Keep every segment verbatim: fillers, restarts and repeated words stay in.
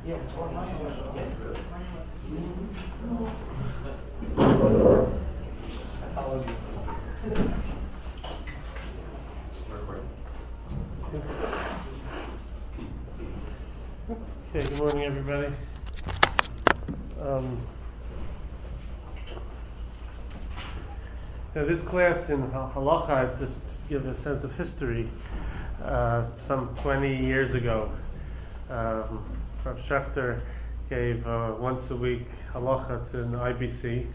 Yeah, it's one month. I followed you. Okay, good morning, everybody. Um, now, this class in Halacha, just to give a sense of history, uh, some twenty years ago, um, Rav Schechter gave uh, once a week Halacha to an I B C,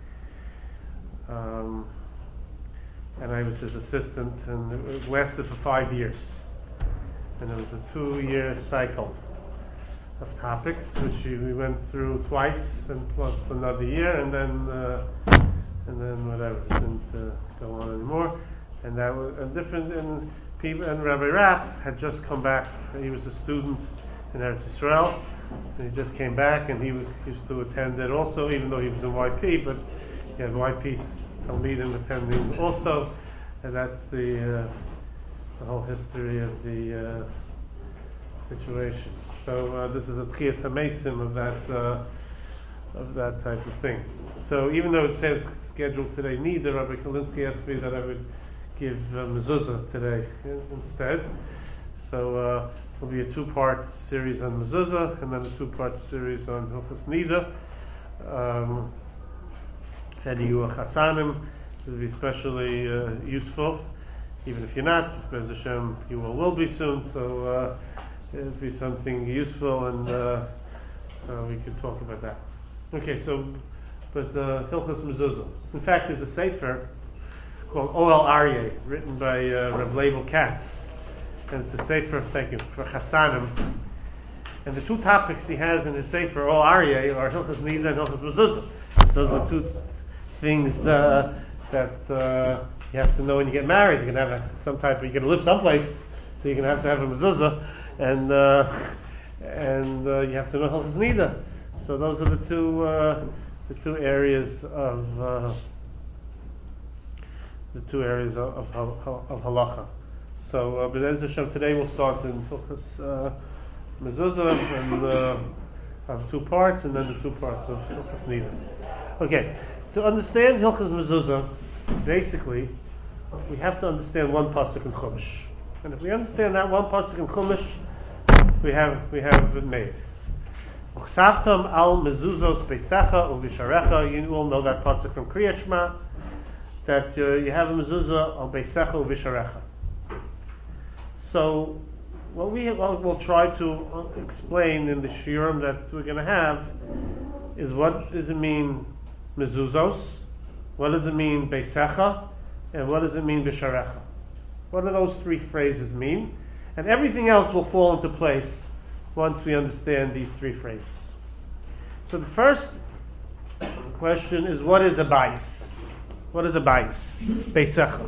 um, and I was his assistant, and it lasted for five years. And it was a two-year cycle of topics, which we went through twice, and plus another year, and then uh, and then whatever, it didn't uh, go on anymore. And that was a different. And people and Rabbi Rapp had just come back. He was a student in Eretz Yisrael, and he just came back, and he was used to attend it also, even though he was in Y P, but he had Y P Talmidim attending also, and that's the uh, the whole history of the uh, situation. So uh, this is a Tchias HaMesim of that uh, of that type of thing. So even though it says scheduled today neither, Rabbi Kalinsky asked me that I would give uh, mezuzah today instead. So uh, it'll be a two-part series on mezuzah and then a two-part series on Hilchos Nida. Um, and you are chasanim, it will be especially uh, useful. Even if you're not, Bez Hashem, you will, will be soon. So uh, it'll be something useful, and uh, uh, we can talk about that. Okay, so, but uh, Hilchos Mezuzah. In fact, there's a sefer called O L Aryeh, written by uh, Reb Leibel Katz, and it's a sefer, thank you, for Chasanim. And the two topics he has in his sefer, O L Aryeh, are Hilchos Nida and Hilchos Mezuzah. So those are the two th- things uh, that uh, you have to know when you get married. You're gonna have a, some type. You're gonna live someplace, so you're gonna have to have a mezuzah, and uh, and uh, you have to know Hilchos Nida. So those are the two uh, the two areas of uh, the two areas of of, of halacha. So, uh, B'nai Hashem, today we'll start in Hilchos uh, Mezuzah, and uh, have two parts, and then the two parts of Hilchos Nida. Okay, to understand Hilchos Mezuzah, basically, we have to understand one pasuk in Chumash, and if we understand that one pasuk in Chumash, we have we have it made. Uchsaftam al mezuzos beisecha uvisharecha. You all know that pasuk from Kriyat Shema, that uh, you have a mezuzah al beisecha uvisharecha. So, what we what we'll try to explain in the shiurim that we're going to have is, what does it mean mezuzos? What does it mean beisecha? And what does it mean visharecha? What do those three phrases mean? And everything else will fall into place once we understand these three phrases. So the first question is, what is a bayis? What is a bayis? Beisecha.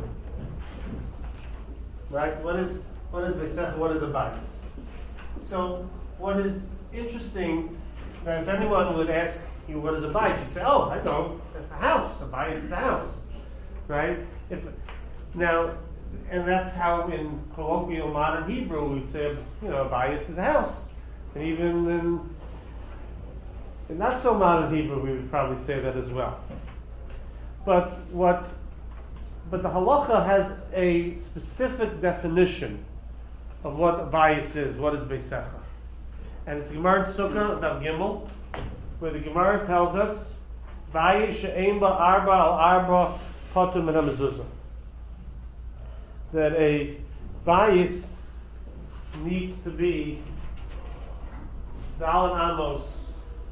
Right? What is what is beisecha? What is a bayis? So what is interesting, that if anyone would ask you what is a bayis, you'd say, oh, I know, a house. A bayis is a house. Right? If now, and that's how in colloquial modern Hebrew we'd say, you know, a bayis is a house. And even in, in not so modern Hebrew, we would probably say that as well. But what, but the halacha has a specific definition of what a bayis is. What is beisecha? And it's Gemara in Sukkah, Daf Gimel, where the Gemara tells us, bayis she'ein ba arba al arba patur min hamezuzah. That a bayis needs to be Dalet Amos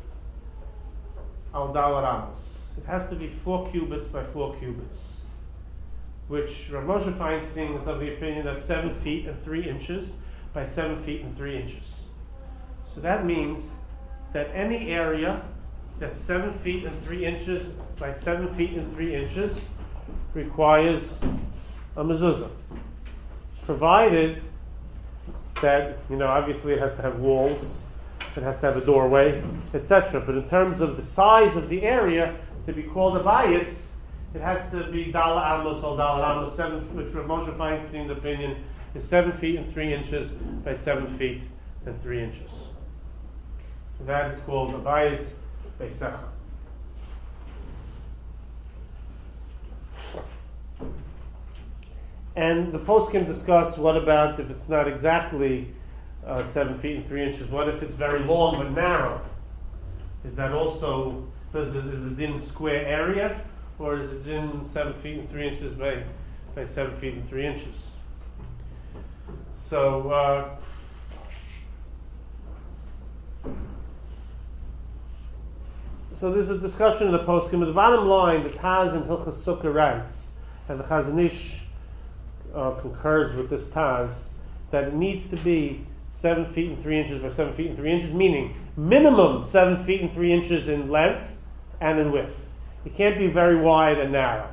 al Dalet Amos. It has to be four cubits by four cubits, which Rav Moshe Feinstein is of the opinion that seven feet and three inches by seven feet and three inches. So that means that any area that's seven feet and three inches by seven feet and three inches requires a mezuzah, provided that, you know, obviously it has to have walls, it has to have a doorway, et cetera. But in terms of the size of the area to be called a bayis, it has to be Dalet Amos or Dalet Amos seven, which Rav Moshe Feinstein's opinion is seven feet and three inches by seven feet and three inches. That is called a bayis beisecha. And the post can discuss what about if it's not exactly uh, seven feet and three inches. What if it's very long but narrow? Is that also is it in square area, or is it in seven feet and three inches by by seven feet and three inches? So. Uh, So there's a discussion in the poskim. But the bottom line, the Taz and Hilchas Sukkah writes, and the Chazon Ish uh, concurs with this Taz, that it needs to be seven feet and three inches by seven feet and three inches, meaning minimum seven feet and three inches in length and in width. It can't be very wide and narrow.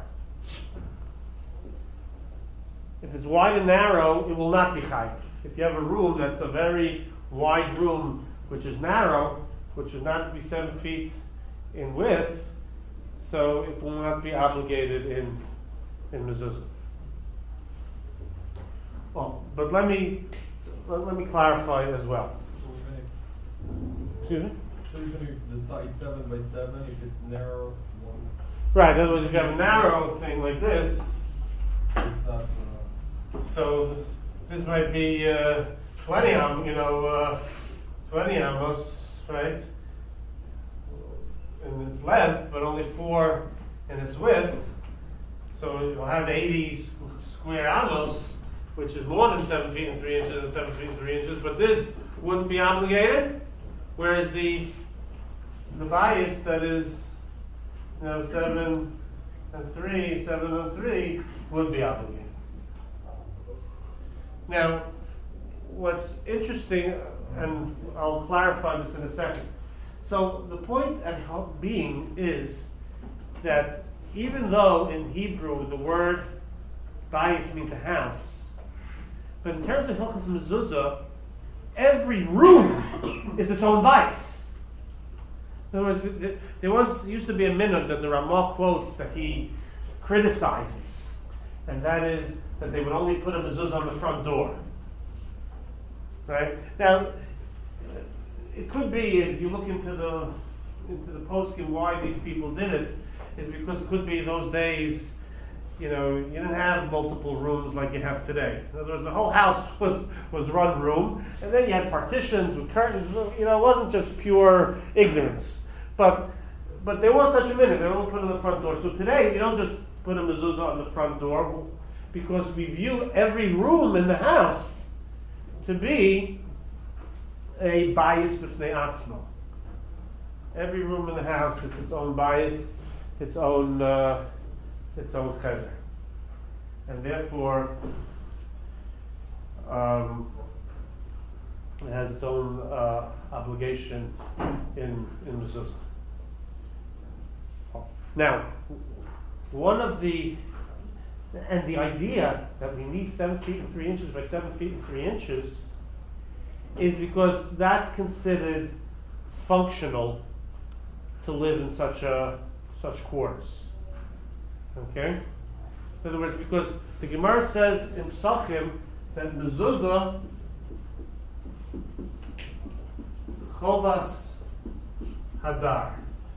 If it's wide and narrow, it will not be chayiv. If you have a room that's a very wide room, which is narrow, which should not be seven feet in width, so it will not be obligated in in mezuzah. Well, but let me let, let me clarify as well. So even if, Excuse me? so even if the side seven by seven, if it's narrow, one, Right. In other words, if you have a narrow thing like this, it's not. Uh, so this might be uh, twenty am, you know, uh, twenty amos, right? In its length, but only four in its width. So you'll have eighty squ- square amos, which is more than seven feet and three inches and seven feet and three inches. But this wouldn't be obligated, whereas the the bias that is, you know, seven and three, seven and three would be obligated. Now, what's interesting, and I'll clarify this in a second. So the point at ho- being is that even though in Hebrew the word bayis means a house, but in terms of Hilchas Mezuzah, every room is its own bayis. In other words, there was used to be a minhag that the Ramah quotes that he criticizes, and that is that they would only put a mezuzah on the front door. Right now. It could be, if you look into the into the poskim, why these people did it, is because it could be those days, you know, you didn't have multiple rooms like you have today. In other words, the whole house was was one room, and then you had partitions with curtains. You know, it wasn't just pure ignorance, but but there was such a minute. They only put it on the front door. So today, you don't just put a mezuzah on the front door, because we view every room in the house to be a bias b'fnei atzmo. Every room in the house is its own bias, its own uh, its own cheder, and therefore um, it has its own uh, obligation in in mezuzah. Now, one of the and the idea that we need seven feet and three inches by seven feet and three inches is because that's considered functional to live in such a such quarters. Okay? In other words, because the Gemara says in Psachim that mezuzah chovas hadar.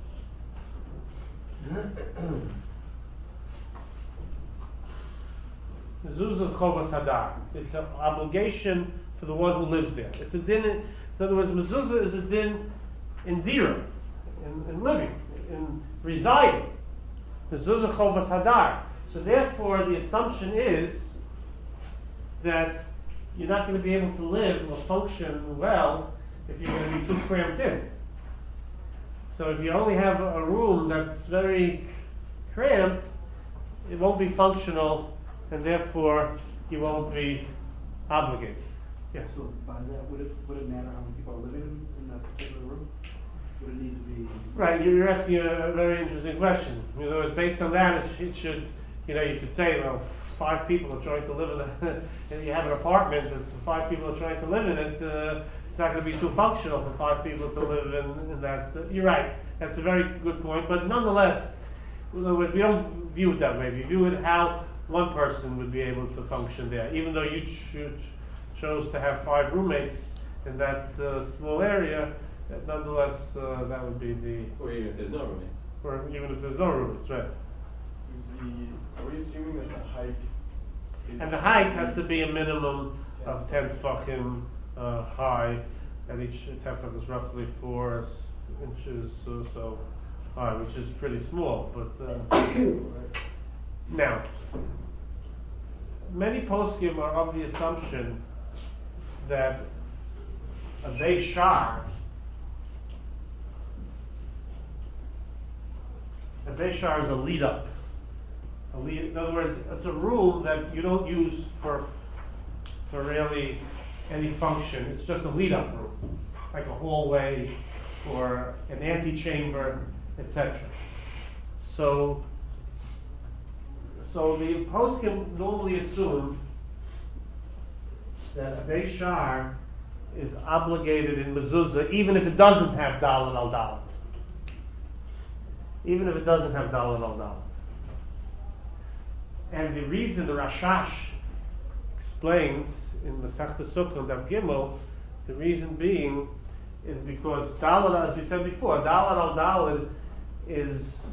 Mezuzah chovas hadar. It's an obligation for the one who lives there. It's a din. In, in other words, mezuzah is a din in dira, in, in living, in residing. Mezuzah chovas hadar. So therefore, the assumption is that you're not going to be able to live or function well if you're going to be too cramped in. So if you only have a room that's very cramped, it won't be functional, and therefore you won't be obligated. Yeah. So by that, would it would it matter how many people are living in, in that particular room? Would it need to be Right, you're asking a very interesting question. You know, based on that, it, sh- it should, you know, you could say, well, five people are trying to live in it, and you have an apartment that's five people are trying to live in it, uh, it's not going to be too functional for five people to live in, in that. Uh, you're right, that's a very good point, but nonetheless, in other words, we don't view it that way. We view it how one person would be able to function there, even though you ch- chose to have five roommates in that uh, small area. nonetheless, uh, that would be the, Or even if there's no roommates. or even if there's no roommates, right? Is the, are we assuming that the height is? And the height has to be a minimum of ten tefachim uh, high, and each tefach is roughly four inches or so high, which is pretty small. But uh, now, many poskim are of the assumption that a Beishar, a Beishar is a lead up. A lead, in other words, it's a room that you don't use for for really any function. It's just a lead up room, like a hallway or an antechamber, et cetera. So, so the poskim normally assume that a Beishar is obligated in mezuzah, even if it doesn't have dalet al dalet. Even if it doesn't have dalet al dalet. And the reason the Rashash explains in Masechta Sukkah Daf Gimel, the reason being is because dalet, as we said before, dalet al dalet is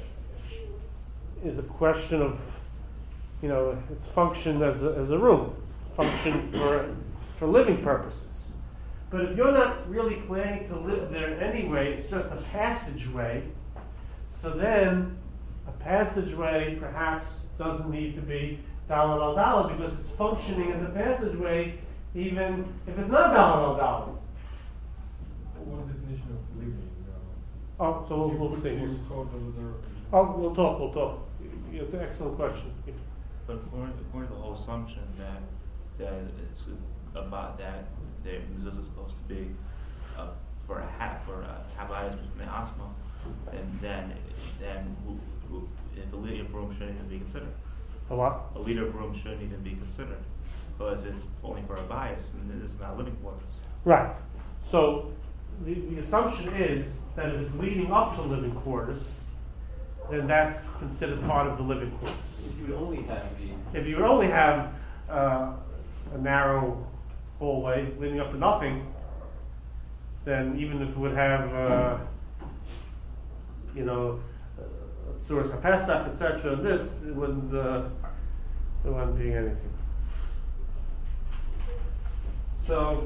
is a question of, you know, its function as a, as a room, function for for living purposes. But if you're not really planning to live there anyway, it's just a passageway. So then, a passageway perhaps doesn't need to be dalet al dalet because it's functioning as a passageway, even if it's not dalet al dalet. What's the definition of living? Uh, Oh, so we'll, we'll see. you call the other- Oh, we'll talk. We'll talk. It's an excellent question. But according, according to the whole assumption that that it's about that the mezuzah is supposed to be uh, for a hat for a havayas me'asma, and then then who, who, if the leader of room shouldn't even be considered. A what? A leader of room shouldn't even be considered because it's only for a bias and it's not living quarters. Right. So the, the assumption is that if it's leading up to living quarters, then that's considered part of the living quarters. If you would only have the If you only have uh, a narrow hallway leading up to nothing, then even if it would have, uh, you know, Tzuras HaPesach, et cetera, this, it wouldn't, uh, it wouldn't be anything. So,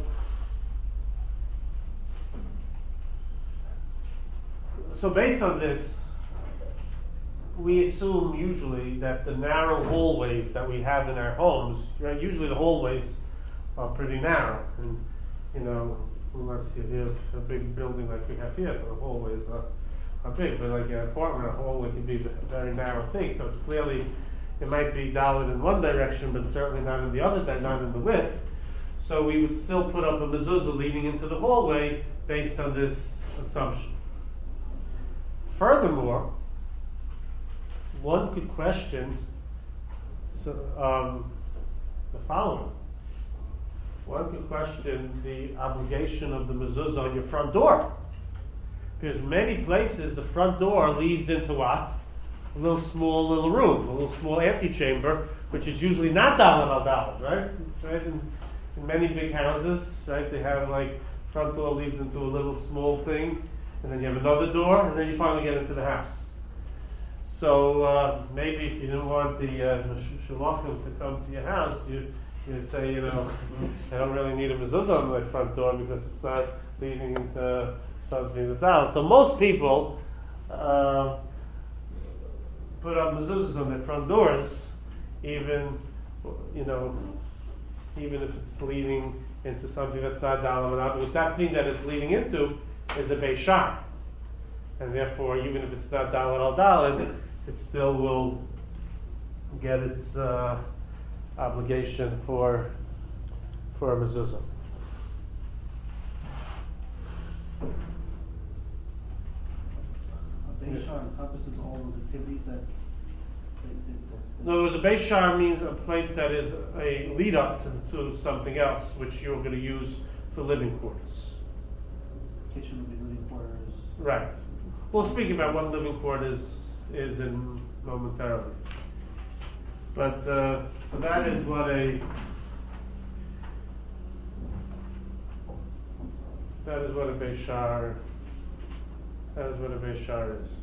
so based on this, we assume usually that the narrow hallways that we have in our homes, right? Usually the hallways are pretty narrow, and you know, unless you have a big building like we have here, the hallways are, are big. But like an apartment, a hallway can be a very narrow thing. So it's clearly it might be dalet in one direction, but certainly not in the other, not in the width. So we would still put up a mezuzah leading into the hallway based on this assumption. Furthermore, one could question so, um, the following. One could question the obligation of the mezuzah on your front door. Because many places the front door leads into what? A little small little room, a little small antechamber, which is usually not dalet al dalet, right? right? In, in many big houses, right, they have like front door leads into a little small thing, and then you have another door, and then you finally get into the house. So uh, maybe if you didn't want the uh, shulachim to come to your house, you you say, you know, I don't really need a mezuzah on my front door because it's not leading into something that's out. So most people uh, put up mezuzahs on their front doors, even you know, even if it's leading into something that's not dalet al, because that thing that it's leading into is a Beishar, and therefore even if it's not dalet al dalet, it still will get its uh, obligation for for a mezuzah. A Beishar encompasses all those activities that. that, that, In other words, a Beishar means a place that is a lead up to, to something else, which you're going to use for living quarters. kitchen would be living quarters. Right. We'll speak about what living quarters is in momentarily. But uh, so that is what a that is what a Beishar, that is what a Beishar is.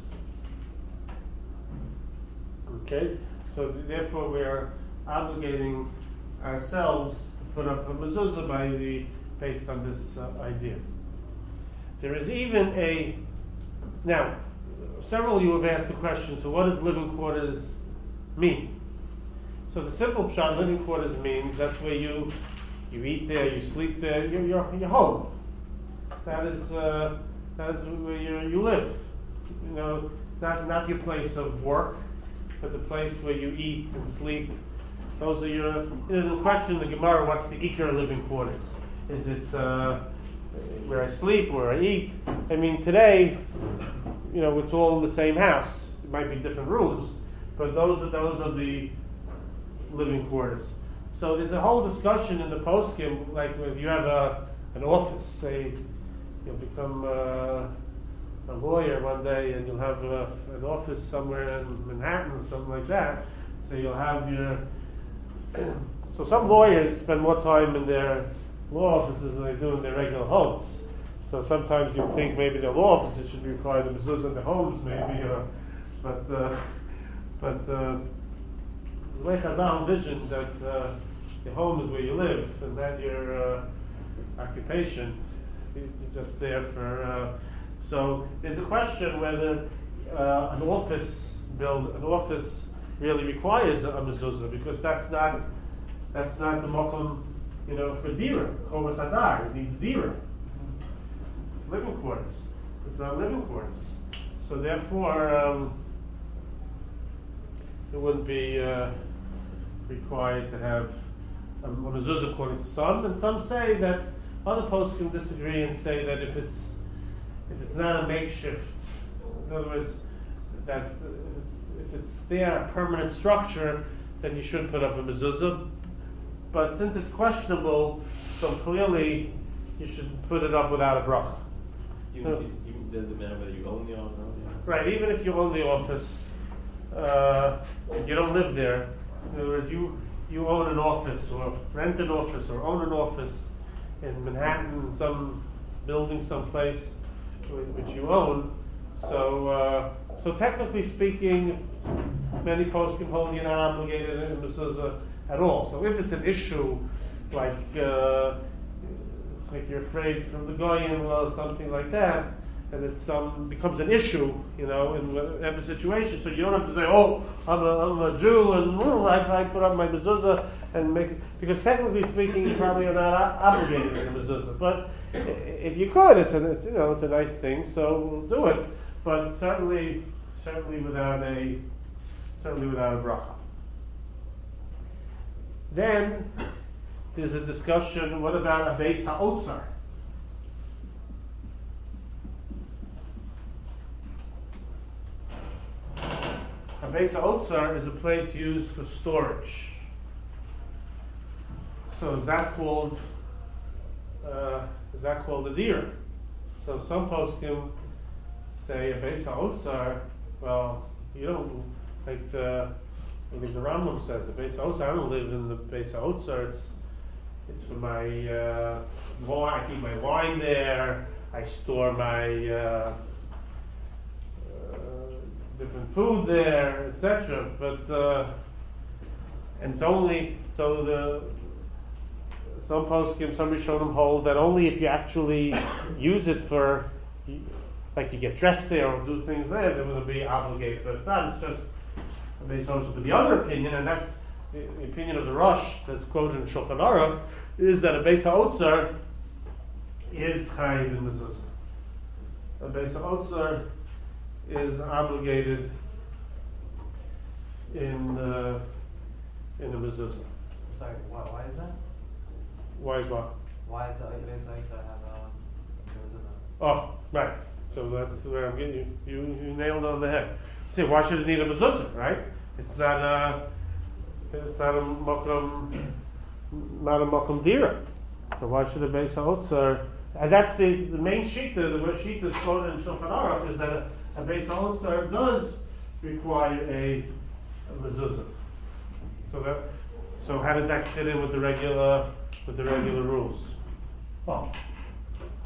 Okay? So th- therefore we are obligating ourselves to put up a mezuzah by the, based on this uh, idea. There is even a, now, several of you have asked the question, so what does living quarters mean? So the simple pshat, living quarters means that's where you you eat there, you sleep there, you're, you're, you're home. That is uh, that is where you you live. You know, not not your place of work, but the place where you eat and sleep. Those are your. You know, the question in the Gemara: what's the ikar living quarters? Is it uh, where I sleep, where I eat? I mean, today, you know, it's all in the same house. It might be different rooms, but those are those are the living quarters. So there's a whole discussion in the poskim, like if you have a an office, say you'll become uh, a lawyer one day and you'll have a, an office somewhere in Manhattan or something like that. So you'll have your. So some lawyers spend more time in their law offices than they do in their regular homes. So sometimes you think maybe their law offices should require the mezuzah in their homes, maybe, uh, but uh, but uh, the way Chazal envisioned that uh, your home is where you live, and that your uh, occupation, you're just there for. Uh, so there's a question whether uh, an office build, an office really requires a, a mezuzah, because that's not that's not the mokum, you know, for dira. Chomas hadar, it needs dira. Living quarters. It's not living quarters. So therefore, um, it wouldn't be uh, required to have a, a mezuzah according to some, and some say that other posts can disagree and say that if it's if it's not a makeshift, in other words, that if it's there a permanent structure, then you should put up a mezuzah. But since it's questionable, so clearly you should put it up without a bracha. Even if you, even, does it matter whether you own the office? Right, even if you own the office, uh, you don't live there. In other words, you you own an office, or rent an office, or own an office in Manhattan, some building someplace which you own. So, uh, so technically speaking, many posts can hold you're not obligated in mezuzah at all. So if it's an issue like uh, like you're afraid from the goyim or something like that, and it um, becomes an issue, you know, in whatever situation. So you don't have to say, "Oh, I'm a, I'm a Jew, and oh, I, I put up my mezuzah and make it," because technically speaking, you probably are not o- obligated in the mezuzah. But if you could, it's, a, it's you know, it's a nice thing, so do it. But certainly, certainly without a, certainly without a bracha. Then there's a discussion. What about a beis ha'otzar? A beis ha'otzar is a place used for storage. So is that called uh, is that called a dir? So some poskim say a beis ha'otzar. Well, you don't like the. I think the Rambam says the beis ha'otzar. I don't live in the beis ha'otzar. It's it's for my uh, wine. I keep my wine there. I store my uh, uh, different food there, et cetera. But uh, and it's only so the some poskim, some Rishonim hold that only if you actually use it for, like you get dressed there or do things there, then it'll be obligated. But if not, it's just a beis ha'otzar. But the other opinion, and that's the, the opinion of the Rosh that's quoted in Shulchan Aruch, is that a beis ha'otzar is chayiv in mezuzah. A beis ha'otzar is obligated in uh, in the mezuzah. Sorry, why, why is that? Why is what? Why is the beis ha'otzar have a mezuzah? Oh, right. So that's where I'm getting you. You, you nailed it on the head. See, why should it need a mezuzah, right? It's not a, it's not a makom, not a makom dira. So why should a beis ha'otzar? And that's the, the main shita. The word shita is quoted in Shulchan Aruch is that a, a beis ha'otzar does require a, a mezuzah. So that, so how does that fit in with the regular with the regular rules? Well,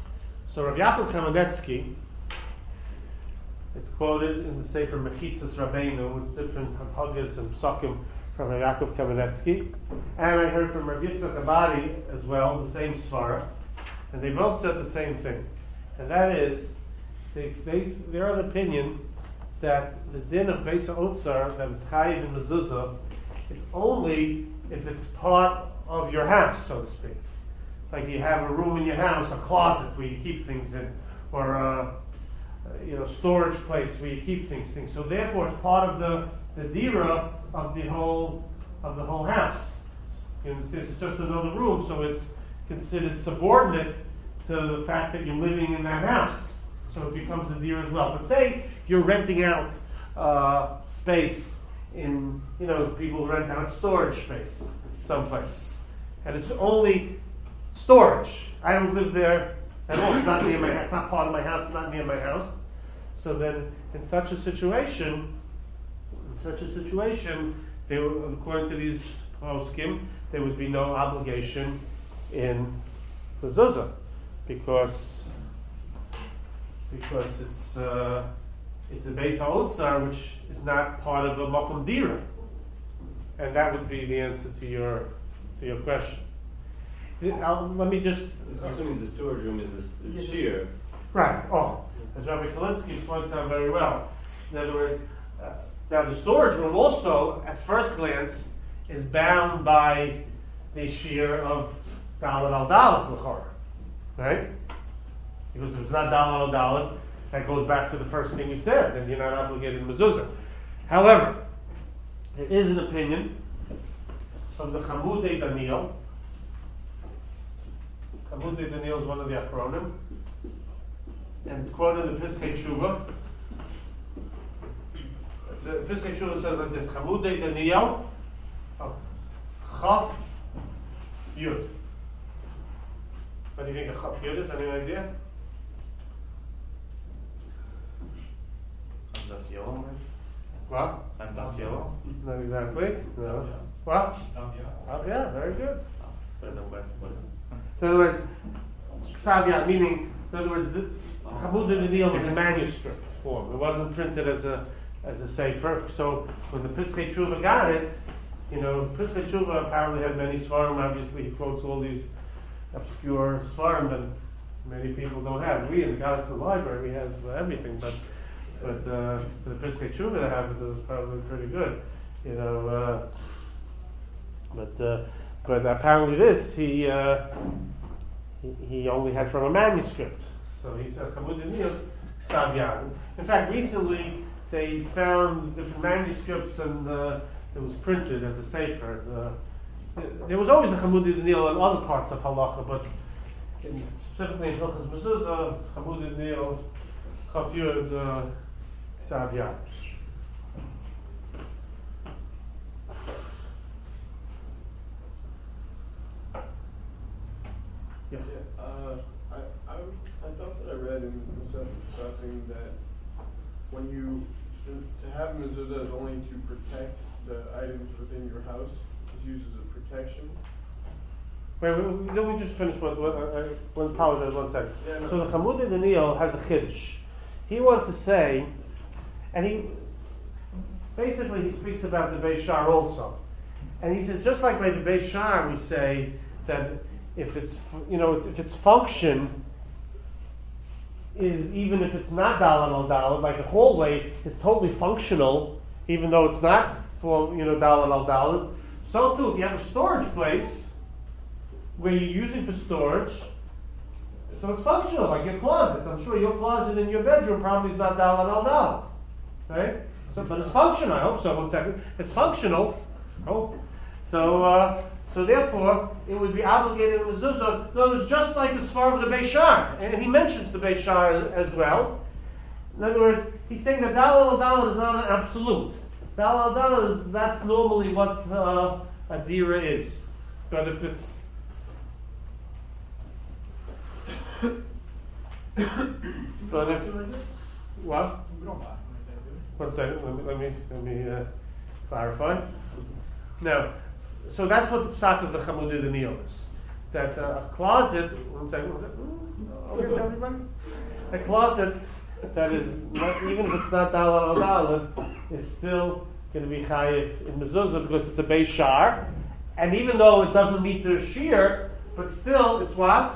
So Rav Yaakov Kamenetsky, it's quoted in the Sefer Mechitzas Rabbeinu with different haggis and psukim from Rav Yaakov Kamenetsky, and I heard from Rav Yitzchak Abadi as well, the same svara, and they both said the same thing, and that is they, they they're of the opinion that the din of Beis HaOtzar, that it's chayiv in mezuzah, is only if it's part of your house, so to speak. Like you have a room in your house, a closet where you keep things in, or a you know storage place where you keep things. Things. So therefore, it's part of the the dira of the whole of the whole house. You know, it's just another room, so it's considered subordinate to the fact that you're living in that house. So it becomes a dira as well. But say you're renting out uh, space in, you know, people rent out storage space someplace, and it's only storage. I don't live there at all. It's not near my. It's not part of my house. It's not near my house. So then, in such a situation, in such a situation, they would, according to these poskim, there would be no obligation in mezuzah, because because it's uh, it's a Beis HaOtzar which is not part of a makom dira, and that would be the answer to your to your question. I'll, let me just This is assuming the storage room is this is sheer. right. Oh, as Rabbi Kalinsky points out very well. In other words, uh, now the storage room also, at first glance, is bound by the shear of dalet al dalet l'chor, right? Because if it's not dalet al dalet, that goes back to the first thing we said, and you're not obligated in mezuzah. However, there is an opinion from the Chamudei Daniel. Chamudei Daniel is one of the Achronim, and it's quoted in the Piskei Tshuva. It's a, Piskei Tshuva says like this: Chamudei Daniel, oh, Chaf Yud. What do you think a Chaf Yud is? Any idea? That's yellow, right? What? And that's yellow. Not exactly. No. What? Oh, yeah, very good. But the west, what is it? In other words, Ksavya, meaning, in other words, the Chamudei Daniel was a manuscript form. It wasn't printed as a as a sefer. So when the Piskei Tshuva got it, you know, Piskei Tshuva apparently had many svarim. Obviously, he quotes all these obscure svarim that many people don't have. We in the Gospel Library, we have uh, everything, but but uh, for the Piskei Tshuva to have it was probably pretty good, you know. Uh, but uh, but apparently this he. Uh, He, he only had from a manuscript. So he says, Chamudei Daniel, Ksavya. In fact, recently they found different manuscripts and uh, it was printed as a sefer. Uh, there was always the Chamudei Daniel in other parts of halacha, but in, specifically in Hilchos Mezuzah, Chamudei Daniel, Chaf Yud, uh, Ksavya. Yeah. Yeah, uh, I, I, I thought that I read in something that when you, to, to have mezuzah is only to protect the items within your house. It's used as a protection. Wait, wait, let me just finish one, one, uh, one apologize one second. Yeah, no. So the Chamudei Daniel has a chiddush. He wants to say, and he, basically he speaks about the Beis Shar also. And he says, just like by the Beis Shar we say that if it's, you know, if its function is, even if it's not dalet al dalet, like a hallway is totally functional, even though it's not for, you know, dalet al dalet. So too, if you have a storage place where you're using for storage, so it's functional, like your closet. I'm sure your closet in your bedroom probably is not dalet al dalet, right? So, but it's functional. I hope so. One second, it's functional. Oh, so. Uh, So therefore, it would be obligated in mezuzah. No, it's just like the svar of the Beis Shar, and he mentions the Beis Shar as well. In other words, he's saying that dalet al dalet is not an absolute. Dalet al dalet is that's normally what uh, a dira is, but if it's but if what? We don't ask them like that, do we? One second, let me let me, let me uh, clarify. Now. So that's what the psak of the Chamudei Daniel is. that uh, a closet, one second, one second, I'll get to everybody. A closet that is, not, even if it's not Dalet al Dalet, is still going to be chayiv in mezuzah because it's a Beis Shar, and even though it doesn't meet the shear, but still it's what?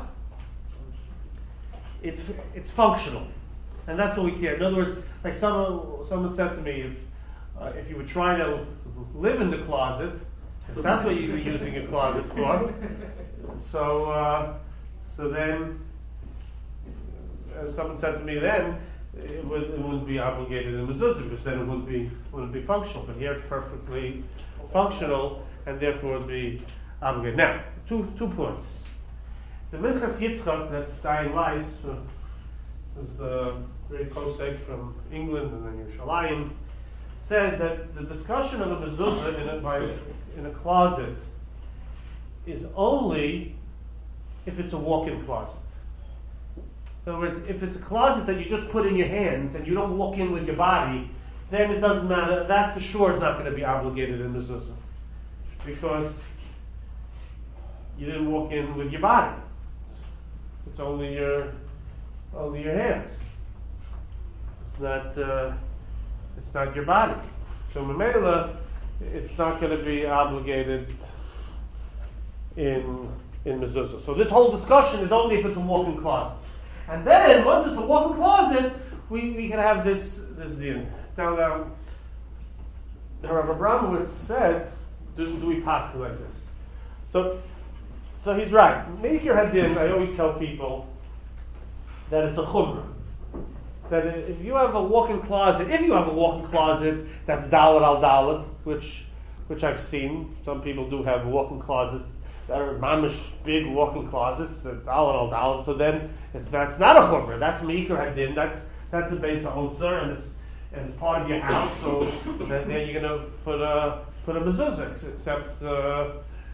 It's it's functional, and that's what we care. In other words, like someone someone said to me, if uh, if you were trying to live in the closet, if that's what you're using a closet for, so uh, so then, as someone said to me then, it, would, it wouldn't be obligated in mezuzah because then it wouldn't be wouldn't be functional. But here it's perfectly functional, and therefore it would be obligated. Now, two two points. The Minchas Yitzchak, that's Dayan Weiss, uh, was the great posek from England and then Yerushalayim, says that the discussion of a mezuzah in a, by, in a closet is only if it's a walk-in closet. In other words, if it's a closet that you just put in your hands and you don't walk in with your body, then it doesn't matter. That for sure is not going to be obligated in mezuzah because you didn't walk in with your body. It's only your only your hands. It's not uh, it's not your body. So Mamela, it's not going to be obligated in in mezuzah. So this whole discussion is only if it's a walk-in closet. And then once it's a walk-in closet, we, we can have this this deal. Now, the, the Rav Abramowitz said, do, do we pass it like this? So. So he's right. Meikir Hadin, I always tell people that it's a chumrah. That if you have a walk-in closet, if you have a walk-in closet that's dalet al dalet, which which I've seen, some people do have walk-in closets that are mamish big walk-in closets, that dalet al dalet. So then it's that's not a chumrah. That's Meikir Hadin. That's that's a base of otzer, and it's and it's part of your house. So then, then you're going to put a put a mezuzah, except. Uh,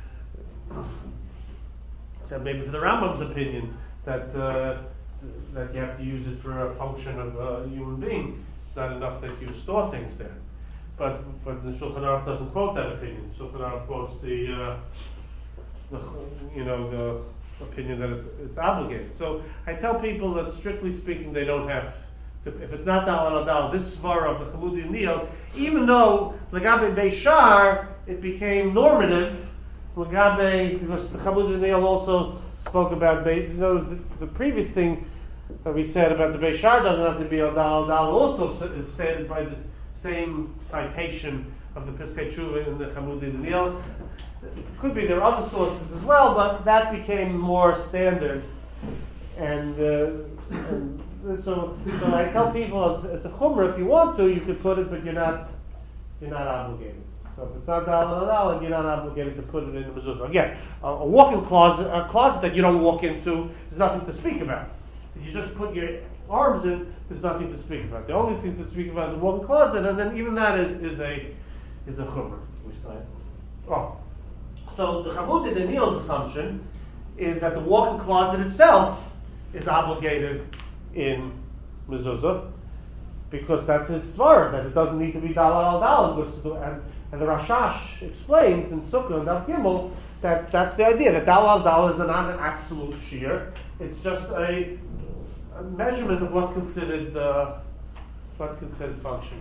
Except maybe for the Rambam's opinion that uh, that you have to use it for a function of a human being. It's not enough that you store things there. But but the Shulchan Aruch doesn't quote that opinion. Shulchan Aruch quotes the, uh, the you know the opinion that it's, it's obligated. So I tell people that strictly speaking they don't have. To, if it's not Dalet al Dalet, this svara of the Chalmudi Neil, even though Legabe Beis Shar it became normative. Legabe, because the Chalmudi Neil also spoke about, you know, the, the previous thing that we said about the Beis Shar doesn't have to be al Dal. Dal also is said by the same citation of the Piskei Tshuva in the Chalmudi Neil. It could be there are other sources as well, but that became more standard. And, uh, and so, so I tell people as, as a chumrah, if you want to, you could put it, but you're not you're not obligated. So if it's not dalet al dalet, you're not obligated to put it in the mezuzah. Again, a, a walk-in closet, a closet that you don't walk into, there's nothing to speak about. If you just put your arms in, there's nothing to speak about. The only thing to speak about is the walk-in closet, and then even that is, is a is a chumrah. Which side? Oh, so the Chalmudi Neil's assumption is that the walk-in closet itself is obligated in mezuzah because that's his svara, that it doesn't need to be dalet al dalet. And, and the Rashash explains in Sukkah and Daf Gimel that that's the idea, that dalet al dalet is not an absolute shear. It's just a, a measurement of what's considered uh, what's considered function.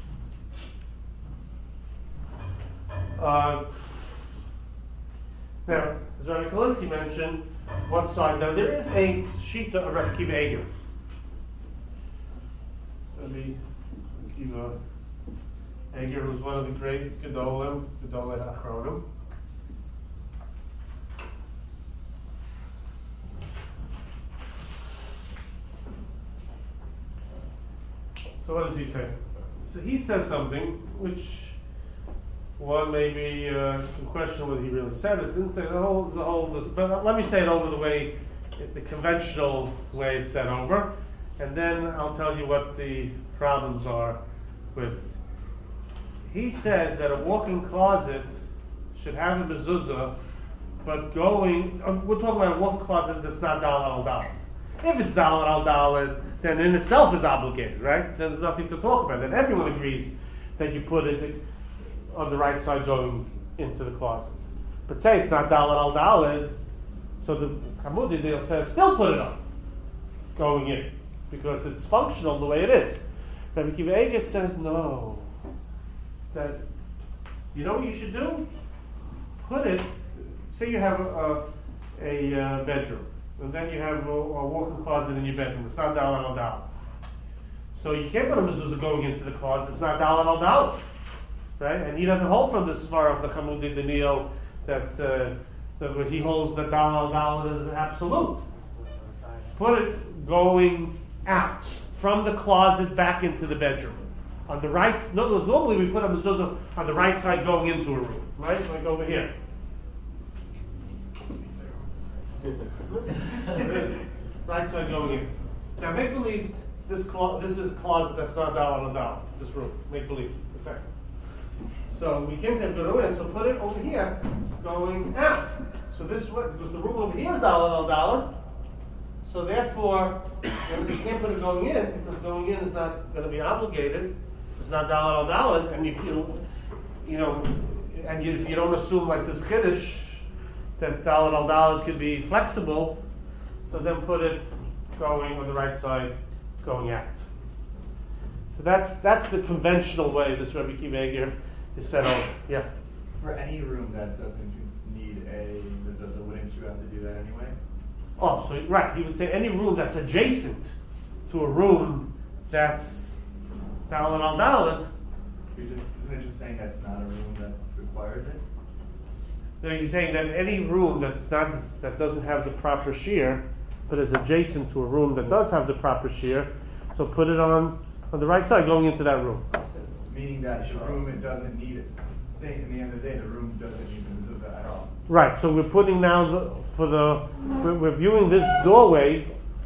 Uh, now, as Rabbi Kalinsky mentioned, one side. Now there is a shita of Rabbi Akiva Eiger. Rabbi Akiva Eiger, who was one of the great Gedolim, Gedolei Achronim. So what does he say? So he says something which one may be uh, question whether he really said it. Didn't say the whole, the whole. But let me say it over the way, the conventional way it's said over, and then I'll tell you what the problems are with it. He says that a walk-in closet should have a mezuzah, but going. Uh, we're talking about a walk-in closet that's not dalet al dalet. If it's dalet al dalet, then in itself is obligated, right? Then there's nothing to talk about. Then everyone agrees that you put it on the right side going into the closet. But say it's not dalet al dalet, So the Hamudi they'll say still put it up, going in, because it's functional the way it is. Rabbi Akiva Eiger says no. That you know what you should do? Put it. Say you have a, a, a uh, bedroom, and then you have a, a walk-in closet in your bedroom. It's not daled al daled. So you can't put a mezuzah going into the closet. It's not daled al daled, right? And he doesn't hold from this far of the Hamudi Daniel that uh, that he holds that daled al daled is absolute. Put it going out from the closet back into the bedroom. On the right, no, normally we put a mezuzah on the right side going into a room, right? Like over here. Right side going in. Now make believe this clo- this is a closet that's not down on a down. This room. Make believe. A second. So we can't have go in, so put it over here going out. So this is what, because the room over here is down on a so therefore you can't put it going in, because going in is not going to be obligated. It's not daled al daled, and if you, you know, and you, if you don't assume like this kiddush that daled al daled could be flexible, so then put it going on the right side, going out. So that's that's the conventional way this Rabbi Akiva Eiger is set over. Yeah. For any room that doesn't need a mezuzah, wouldn't you have to do that anyway? Oh, so right, he would say any room that's adjacent to a room that's daled al daled. You're just, isn't it just saying that's not a room that requires it? No, you're saying that any room that's not that doesn't have the proper shear, but is adjacent to a room that does have the proper shear, so put it on on the right side going into that room. Meaning that the room it doesn't need it. Say in the end of the day, the room doesn't need the mezuzah at all. Right. So we're putting now the, for the we're, we're viewing this doorway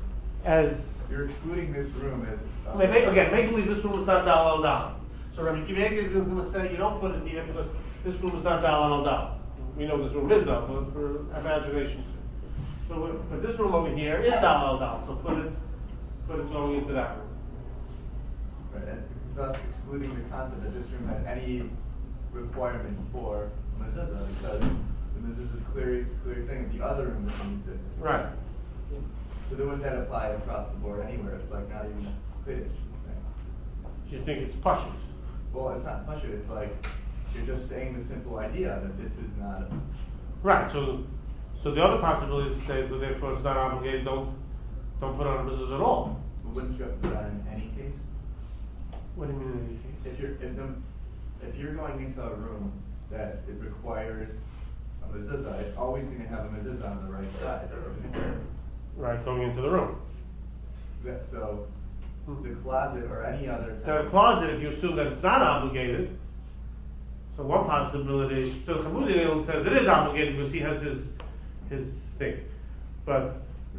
as You're excluding this room as. Uh, make, again. Make believe this room is not daled al daled. So Rabbi Akiva Eiger is going to say you don't put it here because this room is not daled al daled. We know this room is though, but for imagination. So, we're, but this room over here is daled al daled. So put it put it going into that room. Right, and thus excluding the concept that this room had any requirement for mezuzah, because the mezuzah is clearly clearly saying that the other room needs it. Right. So then wouldn't that apply across the board anywhere? It's like not even Kiddush. You think it's pashut? Well, it's not pashut. It's like you're just saying the simple idea that this is not. A, Right. So, so the other possibility is to say that therefore it's not obligated. Don't don't put on a mezuzah at all. wouldn't you have to do that in any case? What do you mean in any case? If you're if, the, if you're going into a room that it requires a mezuzah, it's always going to have a mezuzah on the right side. Right, going into the room. That, so the closet or any other. Now the closet, if you assume that it's not obligated, so one possibility, so the Hamudi says it is obligated because he has his his thing, but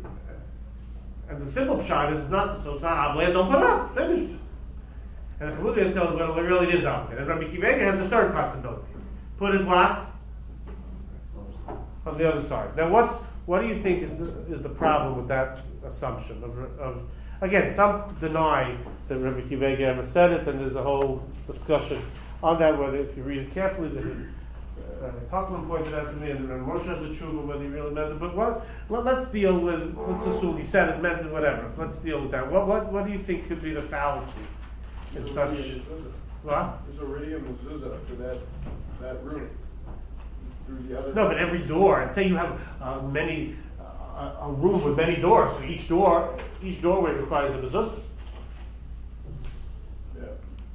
and the simple shot is not, so it's not obligated. Don't put it up. Finished. And the Hamudi says, well, it really is obligated. And Rabbi Akiva Eiger has a third possibility. Put it what? On the other side. Now, what's what do you think is the, is the problem with that assumption of, of again, some deny that Rabbi Akiva Eiger ever said it, and there's a whole discussion on that. Whether if you read it carefully, that uh, Talkman pointed out to me, and Moshe has a tshuva whether he really meant it. But what, let, let's deal with. Let's assume he said it, meant it, whatever. Let's deal with that. What what what do you think could be the fallacy in There's such? already a mezuzah. What? There's already a mezuzah for that that room. Through the other. No, but every door. Say you have uh, many uh, a room with many doors, so each door each doorway requires a mezuzah. Yeah.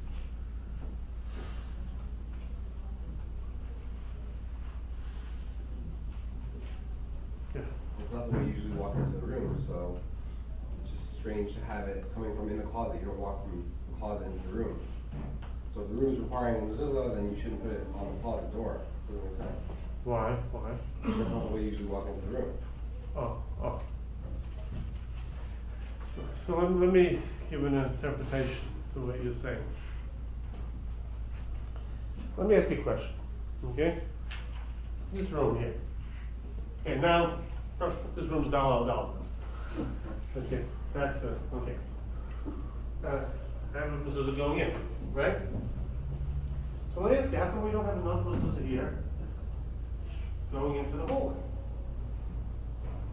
Yeah. It's not the way you usually walk into the room, so it's just strange to have it coming from in the closet. You don't walk from the closet into the room. So if the room is requiring a mezuzah, then you shouldn't put it on the closet door. Doesn't make sense. Why? Why? That's not the way you usually walk into the room. Oh, oh. So let, let me give an interpretation to what you're saying. Let me ask you a question. Okay? This room here. Okay, now, oh, this room's down, down. Okay, that's uh, okay. Uh, and this is going in, right? So let me ask you, how come we don't have another mezuzah here going into the hallway?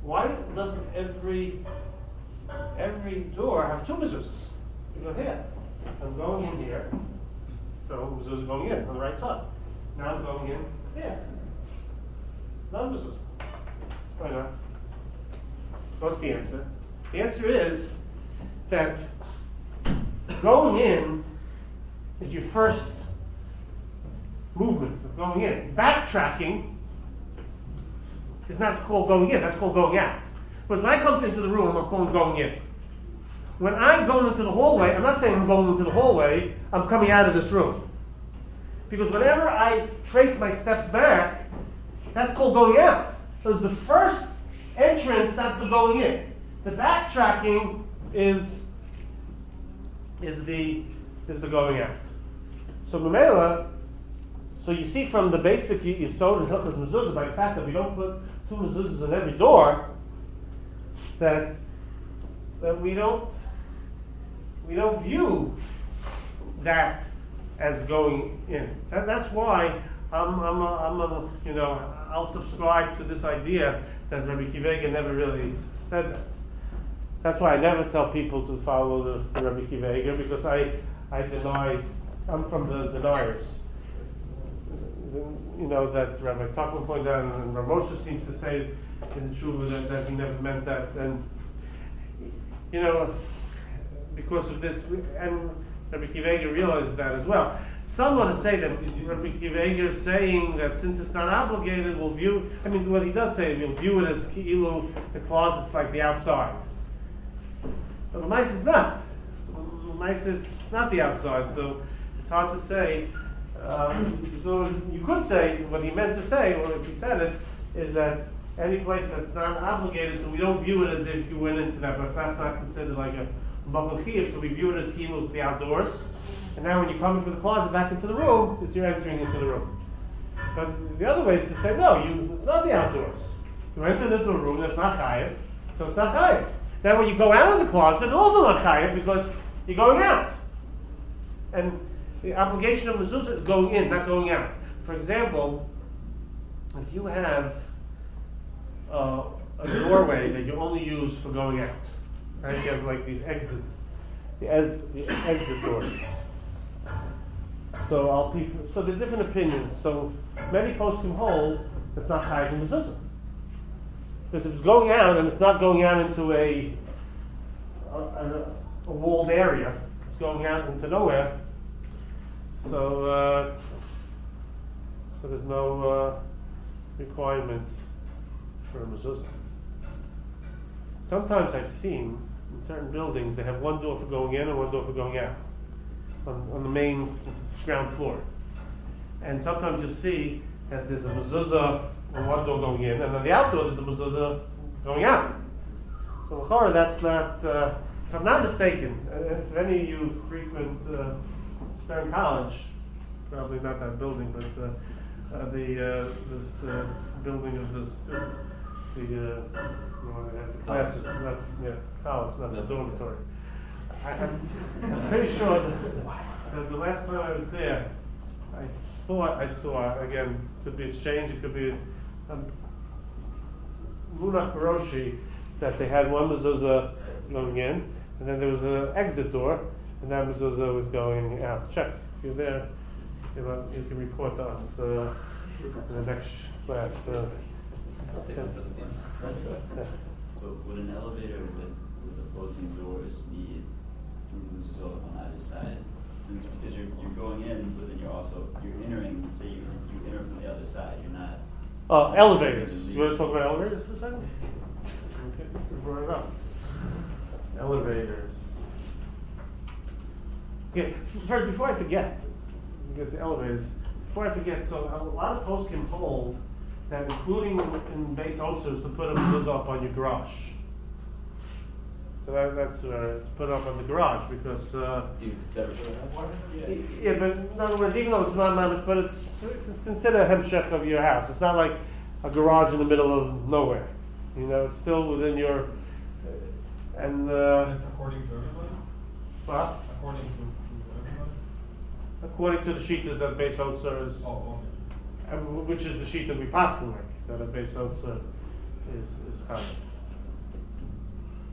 why doesn't every every door have two mezuzahs? You go here. I'm going in here. So mezuzah going in on the right side. Now I'm going in here. Another mezuzah. Why not? What's the answer? The answer is that going in is your first movement of going in. Backtracking is not called going in, that's called going out. But when I come into the room, I'm calling going in. When I go into the hallway, I'm not saying I'm going into the hallway, I'm coming out of this room. Because whenever I trace my steps back, that's called going out. So it's the first entrance, that's the going in. The backtracking is is the is the going out. So Mamela, so you see from the basic Yisod and Hilchos Mezuzah, by the fact that we don't put two mezuzahs in every door, that that we don't we don't view that as going in. And that's why I'm I'm a, I'm a, you know I'll subscribe to this idea that Rabbi Akiva Eiger never really said that. That's why I never tell people to follow the, the Rabbi Akiva Eiger, because I I deny I'm from the deniers. You know that Rabbi Tuchman pointed out, and Rav Moshe seems to say in the Tshuva that, that he never meant that, and you know because of this, and Rabbi Akiva Eiger realized that as well. Some want to say that Rabbi Akiva Eiger is saying that since it's not obligated, we'll view. I mean, what he does say, we'll view it as ki'ilu, the closet's like the outside. But the mice is not. The mice it's not the outside, so it's hard to say. Um, so you could say what he meant to say, or if he said it, is that any place that's not obligated, so we don't view it as if you went into that, but that's not considered like a Makom Chiyuv, so we view it as ki'ilu, it's the outdoors. And now when you come from the closet back into the room, it's you're entering into the room. But the other way is to say, no, you, it's not the outdoors. You entered into a room that's not chayiv, so it's not chayiv. Then when you go out of the closet, it's also not chayiv because you're going out. And the obligation of mezuzah is going in, not going out. For example, if you have uh, a doorway that you only use for going out, right? You have like these exits, the, ez- the exit doors. So I'll people, so there's different opinions. So many poskim hold it's not chayiv in mezuzah, because if it's going out and it's not going out into a a, a, a walled area, it's going out into nowhere. So uh, so there's no uh, requirement for a mezuzah. Sometimes I've seen in certain buildings they have one door for going in and one door for going out on, on the main ground floor. And sometimes you'll see that there's a mezuzah on one door going in, and on the outdoor there's a mezuzah going out. So l'chora, that's not, uh, if I'm not mistaken, uh, if any of you frequent uh, Stern College, probably not that building, but uh, uh, the uh, this uh, building of this, uh, the, uh, you know, they have the classes, not yeah, college, not the dormitory. I, I'm, I'm pretty sure that, that the last time I was there, I thought I saw, again, could be a change, it could be um, Munach Baroshi, that they had one mezuzah going in, and then there was an exit door, and that mezuzah was going out. Check, if you're there, you know, you can report to us uh, in the next class. Uh, I'll take it for the team. So would an elevator with, with opposing doors need two mezuzot on either side? Since because you're you're going in, but then you're also you're entering. Say you you enter from the other side. You're not. Uh, elevators. You want to talk about elevators for a second? Okay, we brought it up. Elevators. Okay, first, before I forget, we get the elevators. Before I forget, so a lot of folks can hold that, including in base ulcers, to put a mezuzah up on your garage. So that, that's uh, to put up on the garage because. Uh, Do you consider for the house? Yeah, but in other words, even though it's not mamish, but it's, it's considered a hemshech of your house. It's not like a garage in the middle of nowhere. You know, it's still within your. Uh, and. Uh, That's according to everybody? What? According to, to everybody? According to the shitas that base otzer is, Oh, okay. uh, which is the sheet that we pass like that a base otzer is is common.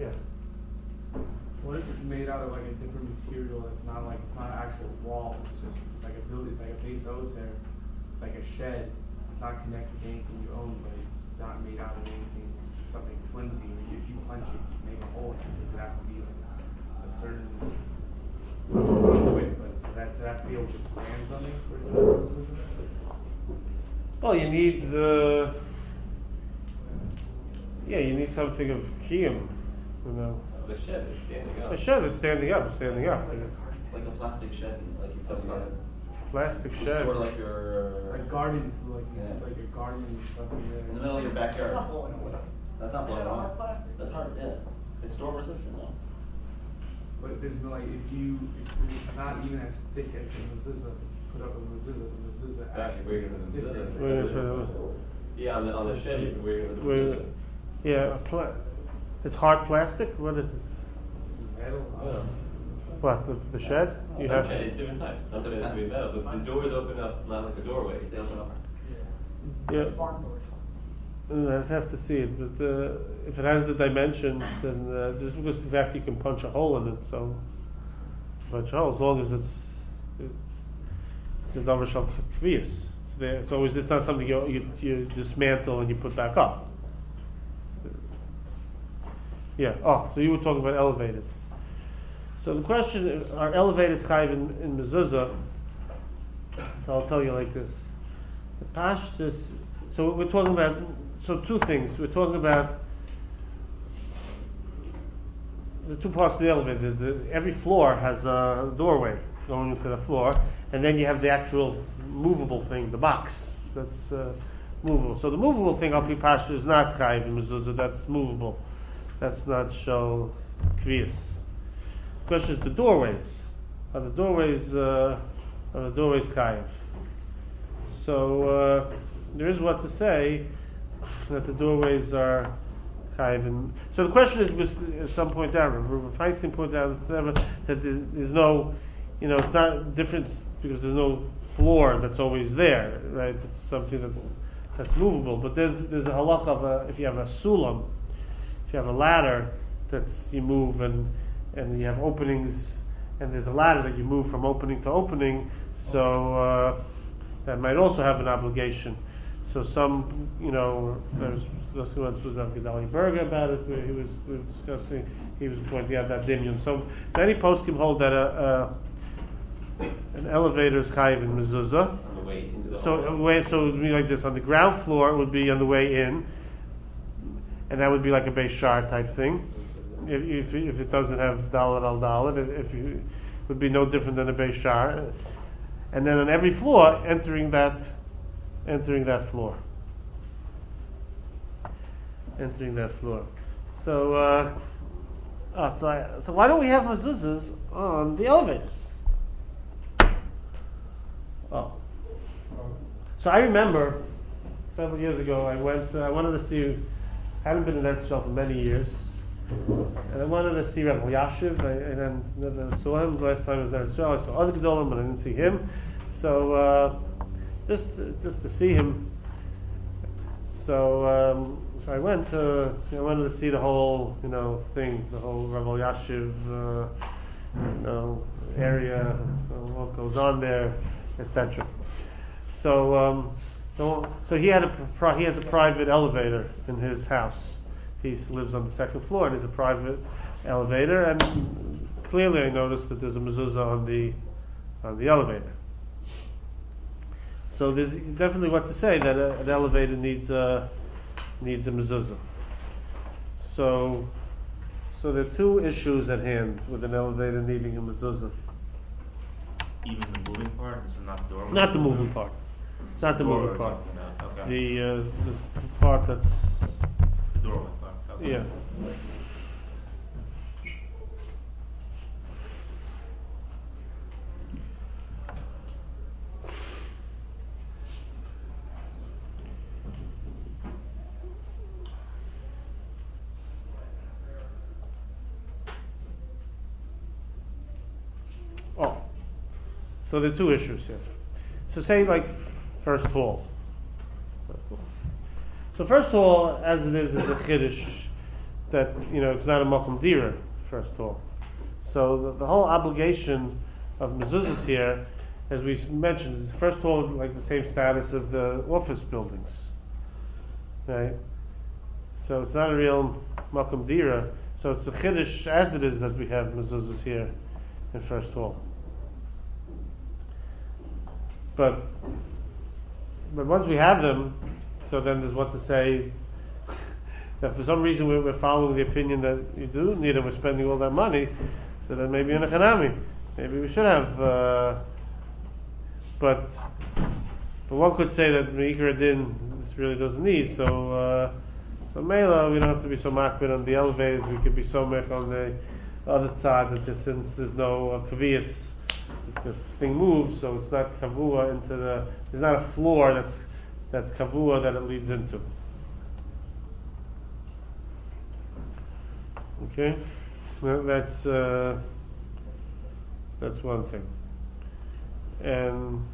Yeah. What if it's made out of like a different material that's not like, it's not an actual wall, it's just, it's like a building, it's like a base ozone, like a shed, it's not connected to anything you own, but it's not made out of anything, something flimsy, if you punch it, you make a hole in it, does it have to be like a certain width, but so that, so that field just stands on it, for example? Well, you need, uh, yeah, you need something of kiyum, you know. The shed is standing up. A shed is standing up, standing up. Like a plastic shed, like you put a Plastic shed. Sort of like your. A garden, like, Yeah. like a garden and stuff in there. In the middle of your backyard. It's not blowing away. That's not blowing Yeah, away. hard plastic. That's hard, yeah. It's storm resistant though. But there's no, like, if you, it's it's not even as thick as the mezuzah, put up a mezuzah, the mezuzah Back, actually. we're gonna do is the different. We're gonna put Yeah, on the, on the shed, you- we're gonna We're- do Yeah, a pla- it's hard plastic? What is it? Metal. Yeah. What, the, the shed? You Some have, sheds, different types, some sheds can be metal, but the doors open up, not like a doorway. They open up. yeah, Farm doors. uh, I'd have to see it, but, uh, if it has the dimensions, then, uh, just because the fact you can punch a hole in it, so, punch a hole, as long as it's, it's, it's a davar shel kviyus. It's there, it's always, it's not something you, you, you dismantle and you put back up. Yeah, oh, so you were talking about elevators. So the question is, are elevators chayiv in, in mezuzah? So I'll tell you like this. The pashtus, so we're talking about, so two things. We're talking about the two parts of the elevator. The, every floor has a doorway going into the floor, and then you have the actual movable thing, the box that's uh, movable. So the movable thing, al pi pashtus, is not chayiv in mezuzah. That's movable. That's not shel kviyus. The question is the doorways. Are the doorways uh, are the doorways chayiv? So uh, there is what to say that the doorways are chayiv. And so the question is, was at some point out, Reuben Feinstein pointed out that there's, there's no, you know, it's not different because there's no floor that's always there, right? It's something that's that's movable. But there's there's a halakha of a, if you have a sulam, if you have a ladder that's you move and and you have openings and there's a ladder that you move from opening to opening, so uh, that might also have an obligation. So some, you know, there's this was with Gedali Berger about it, where he was, we were discussing, he was pointing out that dinyan. So many poskim hold that a, a an elevator is chayiv in mezuzah. On the way into the So hall. a way, so it would be like this: on the ground floor, it would be on the way in, and that would be like a Beis Shar type thing. If, if if it doesn't have dalet al dalet, if you, it would be no different than a Beis Shar. And then on every floor, entering that, entering that floor, entering that floor. So, uh, uh, so, I, so why don't we have mezuzahs on the elevators? Oh. So I remember several years ago I went. Uh, I wanted to see. I hadn't been in Eretz for many years, and I wanted to see Rabbi Yashiv. I, and then never saw him. The last time I was in Eretz, I saw other Gedolim, but I didn't see him. So uh, just just to see him. So um, so I went to. I wanted to see the whole you know thing, the whole Rabbi Yashiv uh, you know area, uh, what goes on there, et cetera. So, um, so, so he had a pri- he has a private elevator in his house. He lives on the second floor, and there's a private elevator. And clearly, I noticed that there's a mezuzah on the on the elevator. So there's definitely what to say that a, an elevator needs a needs a mezuzah. So, so there are two issues at hand with an elevator needing a mezuzah. Even the moving part, this is not the doorway? Not the moving part. Not the Door moving we're part. talking about, okay. The uh, the part that's The doorway part, okay. yeah. Oh, so there are two issues here. So say like first hall. First hall. So first hall, as it is, is a chiddush that you know it's not a makom dira, first of all. So the, the whole obligation of mezuzahs here, as we mentioned, is first of all like the same status of the office buildings, right? So it's not a real makom dira. So it's a chiddush as it is that we have mezuzahs here in first hall. But but once we have them, so then there's what to say that for some reason we're, we're following the opinion that you do need them, we're spending all that money, so then maybe in a chanami, maybe we should have. Uh, but but one could say that meikar din this really doesn't need. So uh, so mela we don't have to be so makbid on the elevators. We could be so mek on the other side that there, since there's no uh, kavias, the thing moves, so it's not kavua into the. There's not a floor that's that's kavua that it leads into. Okay, well, that's uh, that's one thing, and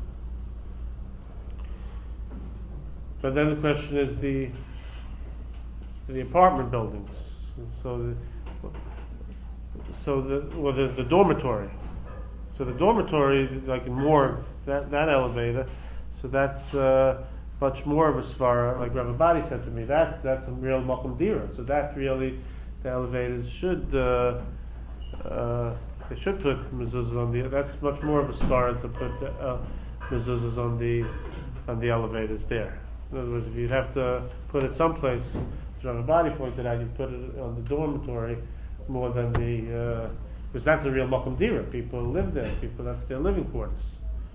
but then the question is the the apartment buildings. So the so the well the, the dormitory. So the dormitory, like in morgue, that that elevator, so that's uh, much more of a svara. Like Rabbi Badi said to me, that's that's a real makom dira. So that really. The elevators should uh, uh, they should put mezuzahs on the. That's much more of a start to put uh, mezuzahs on the on the elevators there. In other words, if you'd have to put it someplace, as Rabbi Badi pointed out, you put it on the dormitory more than the uh, because that's a real makom dira. People live there. People that's their living quarters.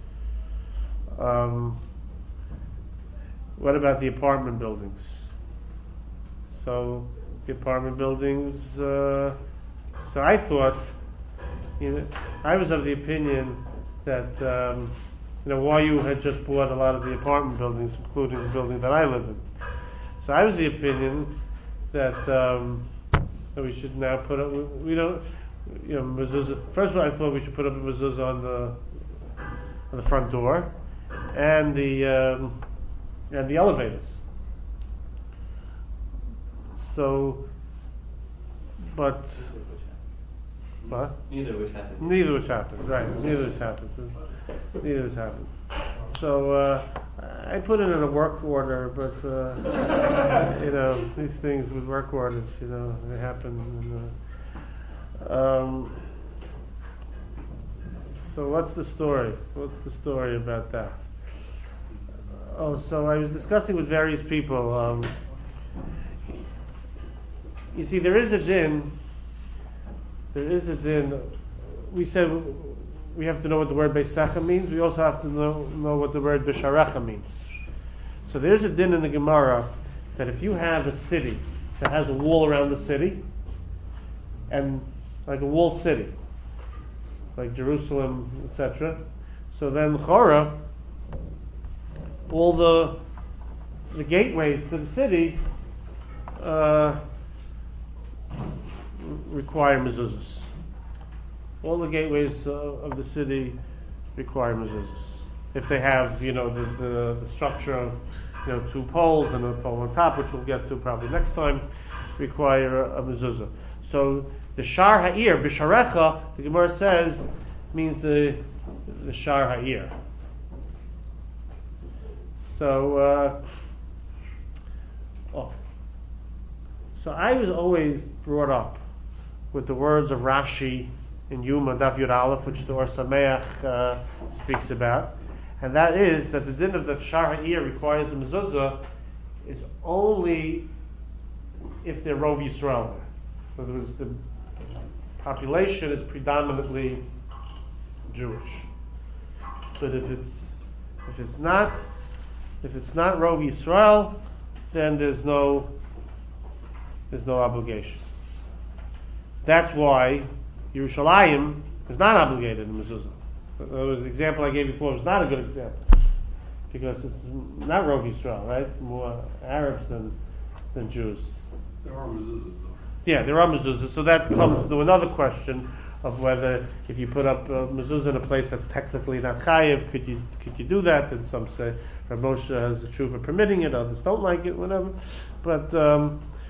Um, what about the apartment buildings? So. The apartment buildings. Uh, so I thought, you know, I was of the opinion that um, you know, Y U had just bought a lot of the apartment buildings, including the building that I live in. So I was the opinion that, um, that we should now put up. We, we don't, you know, mezuzah. First of all, I thought we should put up a mezuzah on the on the front door and the um, and the elevators. So, but, what? Neither which happened. Neither which happened, right? Neither which happened. Neither which happened. So uh, I put it in a work order, but uh, you know these things with work orders, you know, they happen. And, uh, um, so what's the story? What's the story about that? Oh, so I was discussing with various people. Um, You see, there is a din. There is a din. We said we have to know what the word beisecha means. We also have to know, know what the word bisharecha means. So there is a din in the Gemara that if you have a city that has a wall around the city, and like a walled city, like Jerusalem, et cetera. So then Chora, all the the gateways to the city. Uh, require mezuzahs. All the gateways uh, of the city require mezuzahs. If they have, you know, the, the, the structure of, you know, two poles and a pole on top, which we'll get to probably next time, require a, a mezuzah. So the shar ha'ir, bisharecha, the Gemara says, means the the shar ha'ir. So, uh, oh. So I was always brought up with the words of Rashi in Yuma Daf Yud Aleph, which the Or Sameach uh, speaks about, and that is that the din of the Shar Ha'ir requires a mezuzah is only if they're Rov Yisrael. In other words, the population is predominantly Jewish. But if it's if it's not if it's not Rov Yisrael, then there's no there's no obligation. That's why Yerushalayim is not obligated in mezuzah. That was the example I gave before. It was not a good example because it's not Rov Yisrael, right? More Arabs than than Jews. There are mezuzahs though. Yeah, there are mezuzahs. So that comes to another question of whether if you put up a mezuzah in a place that's technically not chayiv, could you could you do that? And some say Rav Moshe has a tshuva permitting it, others don't like it, whatever. But um,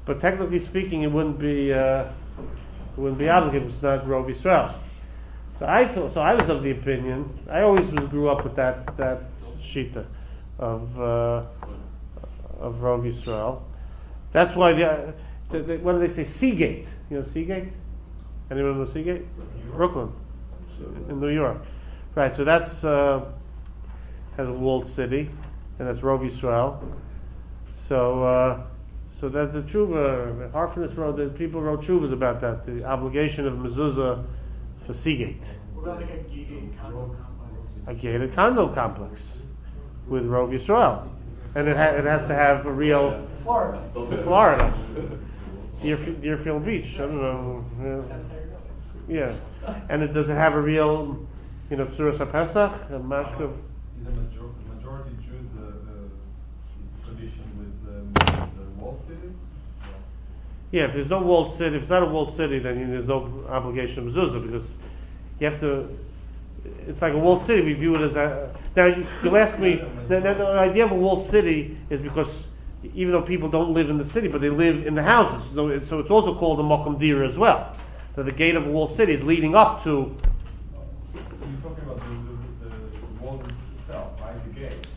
but technically speaking, it wouldn't be uh, it wouldn't be applicable. It's not Rov Yisrael. So I thought, so I was of the opinion. I always was, grew up with that that shita of uh, of Rov Yisrael. That's why the, the, the what do they say? Seagate. You know Seagate? Anyone know Seagate? Brooklyn, in New York. Right. So that's uh, has a walled city, and that's Rov Yisrael. So. Uh, So that's the tshuva. Harfness wrote that people wrote tshuvas about that. The obligation of mezuzah for Seagate. What about like a gated condo complex? A gated condo complex with Rov Yisrael, and it ha- it has to have a real Florida. Florida. Deerf- Deerfield Beach. I don't know. Yeah. yeah. And it does it have a real, you know, Tzuras HaPesach, a mashkav? The major- majority choose the, the tradition with the, the walled city. Yeah, if there's no walled city, if it's not a walled city, then there's no obligation of mezuzah, because you have to. It's like a walled city. We view it as a. Now you, you'll ask me. The, the, the idea of a walled city is because even though people don't live in the city, but they live in the houses, so, it, so it's also called a mokum dira as well. So the gate of a walled city is leading up to. You're talking about the, the, the wall itself, right? The gate.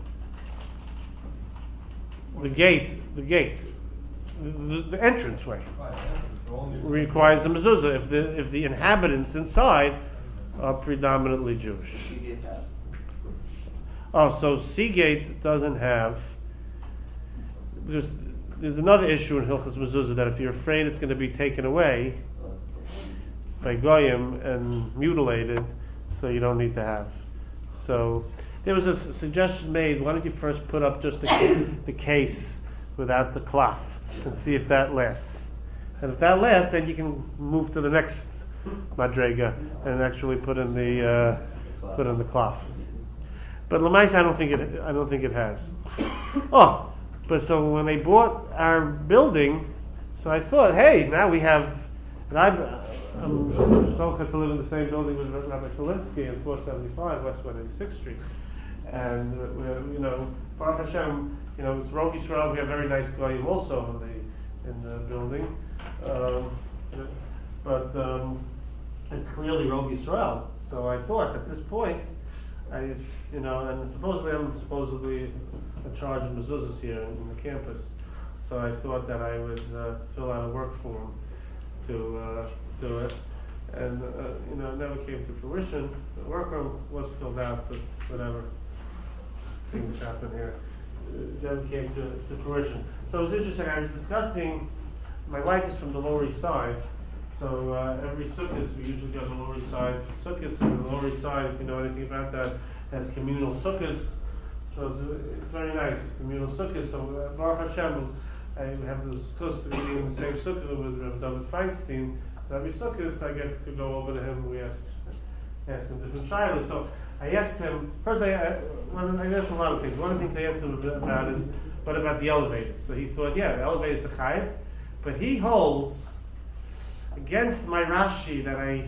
The gate, the gate, the, the, the entranceway Right, entrance, so only- requires a mezuzah if the if the inhabitants inside are predominantly Jewish. Oh, so Seagate doesn't have, because there's another issue in Hilchos Mezuzah that if you're afraid it's going to be taken away by Goyim and mutilated, so you don't need to have. So there was a s- suggestion made, why don't you first put up just the, the case without the cloth and see if that lasts. And if that lasts, then you can move to the next madrega and actually put in the uh, put in the cloth. But Lamais, I don't think it. I don't think it has. Oh, but so when they bought our building, so I thought, hey, now we have. And I'm um, Zocha to live in the same building with Rabbi Kalinsky in four seventy-five West one eighty-sixth Street, and we're, you know, Baruch Hashem, you know, it's Rov Yisrael. We have very nice goyim also in the in the building, um, but um, it's clearly Rov Yisrael. So I thought at this point, I, you know, and supposedly I'm supposedly in charge of mezuzahs here in, in the campus, so I thought that I would uh, fill out a work form to uh, do it, and uh, you know, it never came to fruition. The workroom was filled out, but whatever things happen here, it never came to, to fruition. So it was interesting. I was discussing. My wife is from the Lower East Side, so uh, every Sukkot we usually go to the Lower East Side for Sukkot, and the Lower East Side, if you know anything about that, has communal Sukkot. So it's, it's very nice communal Sukkot. So uh, Baruch Hashem. I have this close to being in the same sukkah with Rav David Feinstein. So every sukkah I get to go over to him. We ask, ask him different shilas. So I asked him first. I, I, one, I asked him a lot of things. One of the things I asked him about is what about the elevators? So he thought, yeah, the elevators are chayiv, but he holds against my Rashi that I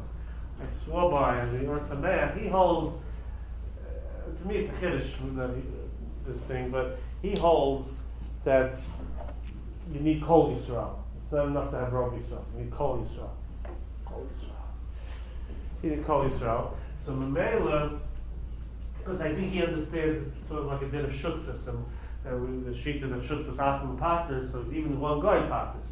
I swore by as the Or Sameach. He holds. Uh, to me, it's a chiddush, this thing, but he holds that you need Kol Yisrael. It's not enough to have Rov Yisrael. You need Kol Yisrael. Kol Yisrael. You need Kol Yisrael. So Mamela, because I think he understands it's sort of like a din of Shutfus, and uh, with the Shita that Shutfus often patters, so it's even one guy patters.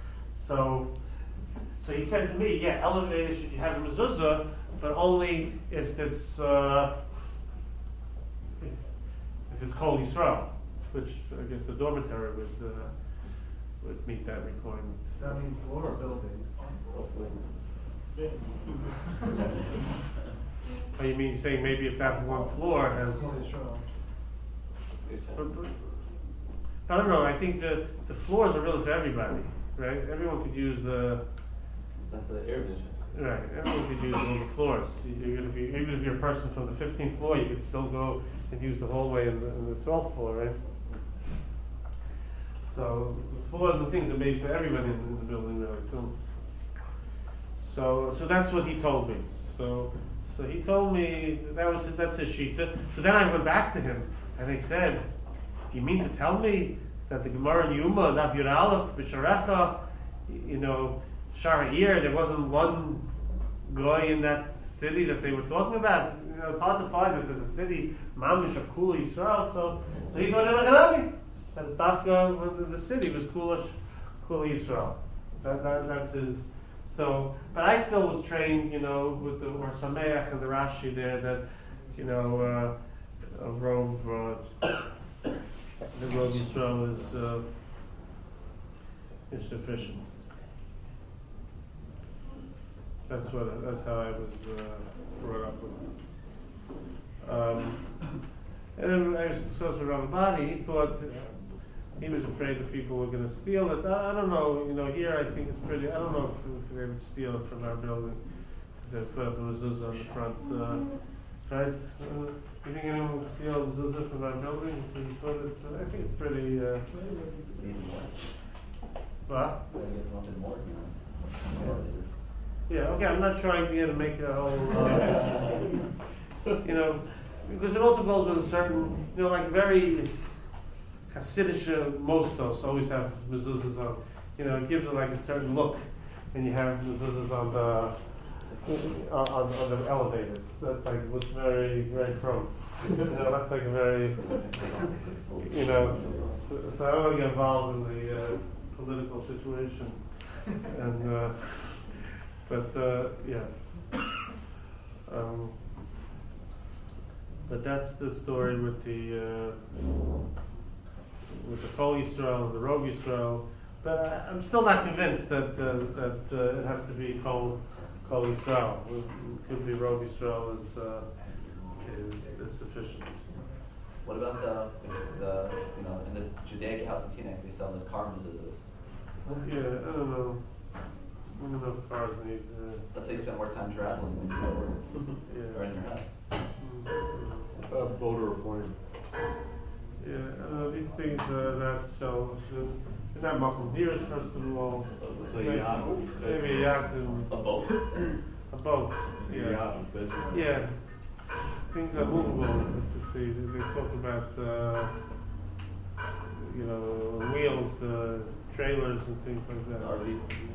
So, so he said to me, yeah, elevators should you have a mezuzah, but only if it's uh, if, if it's Kol Yisrael, which I guess the dormitory would uh, would meet that requirement. That means floor or building? Oh, you mean saying maybe if that one floor has? But, but, I don't know. I think the the floors are really for everybody, right? Everyone could use the. That's the air vision. Right, everyone could use all the floors. Even if you, even if you're a person from the fifteenth floor, you could still go and use the hallway in the, in the twelfth floor, right? So the floors and things are made for everyone in, in the building, really. So, so, so that's what he told me. So, so he told me that was that's his shita. So then I went back to him and I said, "Do you mean to tell me that the Gemara in Yuma, Daf Yud Aleph, B'Sharecha, you know, Sha'ir, there wasn't one guy in that city that they were talking about. You know, it's hard to find that there's a city, Mamish of Kula Yisrael, so, so he thought it was Hanabi. That Dafka was the city was Kula, Kula Yisrael. That, that, that's his. So, but I still was trained, you know, with the or Sameach and the Rashi there that, you know, uh, a Rov, uh, the Rov Yisrael is uh, is sufficient. That's what. That's how I was uh, brought up with. Um, and then I was discussing with Rav Badi. He thought uh, he was afraid that people were going to steal it. I, I don't know. You know, here I think it's pretty. I don't know if, if they would steal it from our building. They put up a mezuzah on the front. Uh, right? Uh, you think anyone would steal a mezuzah from our building? If we put it, uh, I think it's pretty. Uh, what? Yeah, okay, I'm not trying to get to make a whole, uh, you know, because it also goes with a certain, you know, like very Hasidic mostos always have mezuzahs on, you know, it gives it like a certain look when you have mezuzahs on the, on, on the elevators. That's like, looks very, very from. You know, that's like a very, you know, so I don't want to get involved in the uh, political situation. And, uh, But uh, yeah, um, but that's the story with the uh, with the Kol Yisrael and the Rov Yisrael. But I, I'm still not convinced that uh, that uh, it has to be Kol Kol Yisrael. It could be Rov Yisrael is, uh, is is sufficient. What about the the you know in the Judaic house in Teaneck they sell the car mezuzahs? Yeah, I don't know. I don't know if cars need. Uh, That's how you spend more time traveling when you're at work yeah. or in your house. A boat or a plane. Yeah, uh, these things uh, that so they're not muffled ears first of all. Let's say a yacht. Maybe a yacht and A boat. a boat. A Yeah. yacht, but Yeah. Things are movable. Let's see. They, they talk about uh, you know wheels, uh, trailers, and things like that. R V.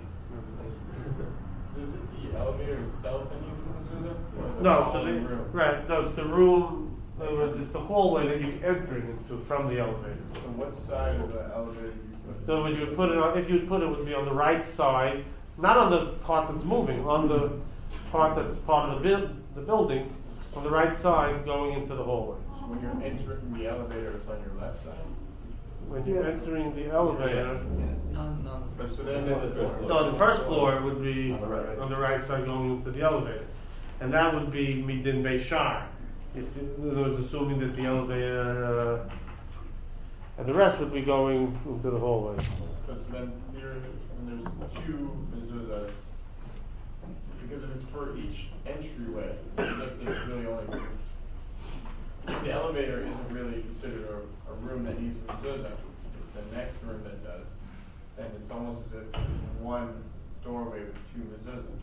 Is it the elevator itself that needs the mezuzah? Or the No, whole so they, room? right. No, it's the room. In other words, it's the hallway that you're entering into from the elevator. So what side of the elevator do you put it? In other words, you would put it on, if you would put it, it would be on the right side, not on the part that's moving, on the part that's part of the, bu- the building, on the right side going into the hallway. So when you're entering the elevator, it's on your left side? When you're entering the elevator, No, no. So then the first floor. no, the first floor would be On the right. on the right side going into the elevator. And that would be Midin Beishar. If, in other words, assuming that the elevator, uh, and the rest would be going into the hallway. So then here, and there's two mezuzahs, because if it's for each entryway, like there's really only, the elevator isn't really considered a, a room that needs a mezuzah, it's the next room that does. And it's almost as if one doorway with two mezuzahs.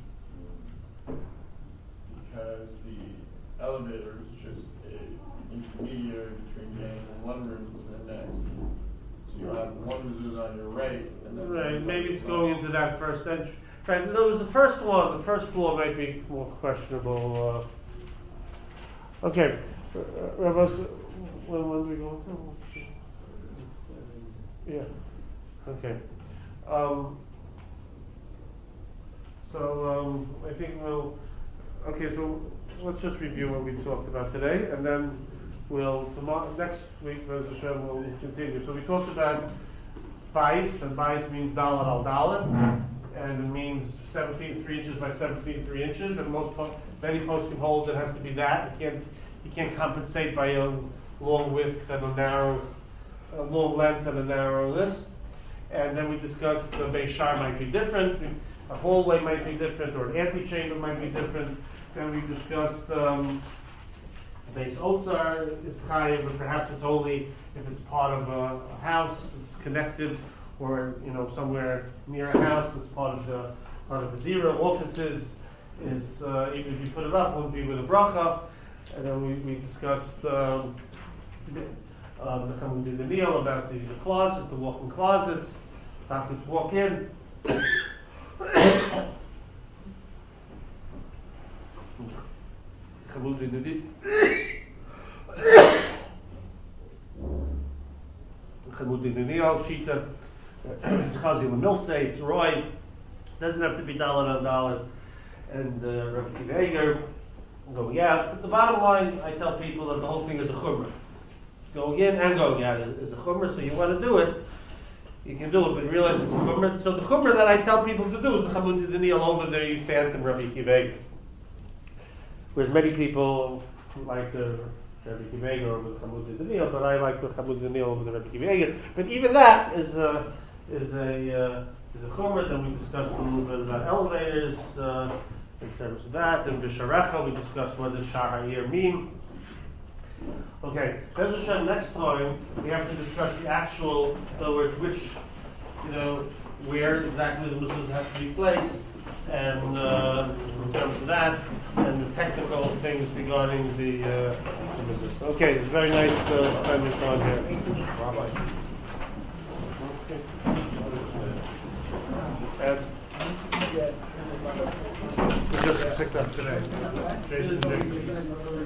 Because the elevator is just a intermediary between getting from one room to the next. So you'll have one mezuzah on your right, and then Right, maybe it's going into that first entry. Right, in other words, the first one, the first floor might be more questionable. Uh, okay, uh, Rabbi, when, when do we go into? Yeah, okay. Um, so um, I think we'll, okay, so let's just review what we talked about today, and then we'll, tomorrow, next week, Rez Hashem, we'll continue. So we talked about Bais, and Bais means Dalet al Dalet, and it means seven feet three inches by seven feet three inches, and most po- many posting hold it has to be that. You can't you can't compensate by a long width and a narrow, a long length and a narrow this. And then we discussed the Beishar might be different, a hallway might be different, or an antechamber might be different. Then we discussed um, Beis Otzar is higher, but perhaps it's only if it's part of a, a house, it's connected, or you know somewhere near a house, it's part of the part of the zira. Offices is uh, even if you put it up, it won't be with a bracha. And then we, we discussed um, um, the Chamud Daniel about the, the closets, the walk-in closets, how to walk in. Chamud Daniel. Chamud Daniel, Shita, it's Chazi Lemilse, it's Roy, doesn't have to be dollar on dollar, and uh, Rabbi Kiva Eger, going out. But the bottom line, I tell people that the whole thing is a chumrah. Going in and going out is, is a chumrah, so you want to do it, you can do it, but realize it's a chumrah. So the chumrah that I tell people to do is the Chamud Daniel over the Phantom Rabbi Kiva Eger. Whereas many people like the Rabbi Kiva Eger over the Chamud Daniel, but I like the Chamud Daniel over the Rabbi Kiva Eger. But even that is a is a uh, is a chumrah. Then we discussed a little bit about elevators uh, in terms of that. And B'Sharecha we discussed what does Shar Ha'ir mean. Okay, Bez Hashem, next time we have to discuss the actual, in other words, which, you know, where exactly the mezuzah has to be placed, and uh, in terms of that, and the technical things regarding the, uh, the mezuzah. Okay, it's very nice uh, spending time here. Bye-bye. Okay. Ed? We just picked up today. Jason Jacobs.